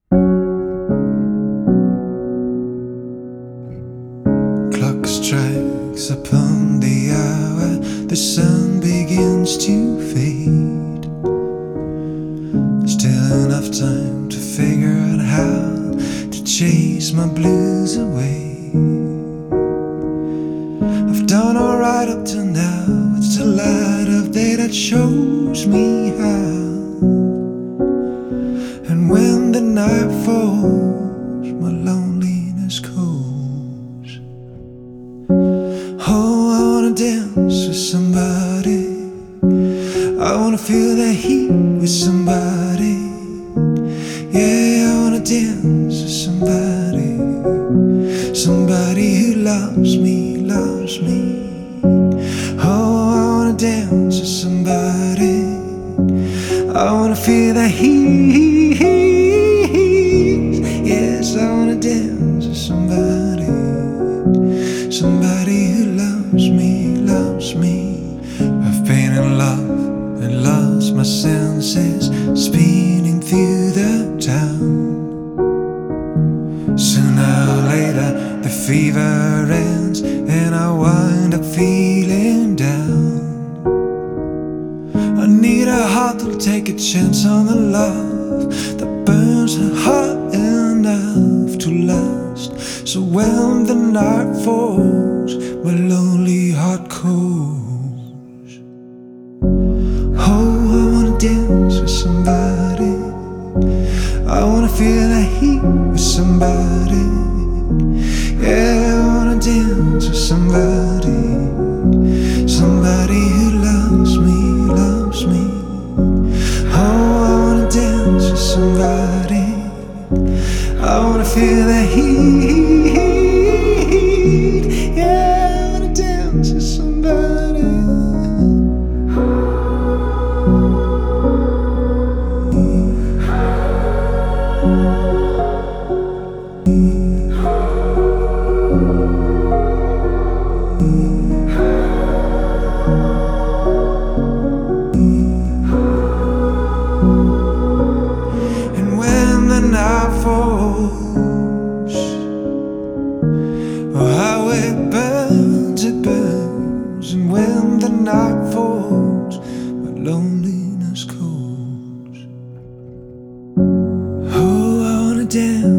Clock strikes upon the hour, the sun begins to fade. Still enough time to figure out how to chase my blues away. I've done alright up till now, it's the light of day that shows me how. And when the night falls, my loneliness calls. Oh, I wanna dance with somebody, I wanna feel the heat with somebody. Yeah, I wanna dance with somebody, somebody who loves me, loves me. Oh, I wanna dance with somebody, I wanna feel the heat. Yes, I wanna dance with somebody, somebody who loves me, loves me. I've been in love and lost my senses, spinning through the town. Sooner or later the fever ends and I wind up feeling down. I need a heart that'll take a chance on the love that burns hot enough to last. So when the night falls, my lonely heart calls. Oh, I wanna dance with somebody, I wanna feel the heat with somebody. Yeah, I wanna dance with somebody, somebody who loves me, loves me. Oh, I wanna dance with somebody, I wanna feel the heat. Yeah, I wanna dance with somebody. And when the night falls, oh, how it burns, it burns. And when the night falls, my loneliness calls. Oh, I wanna dance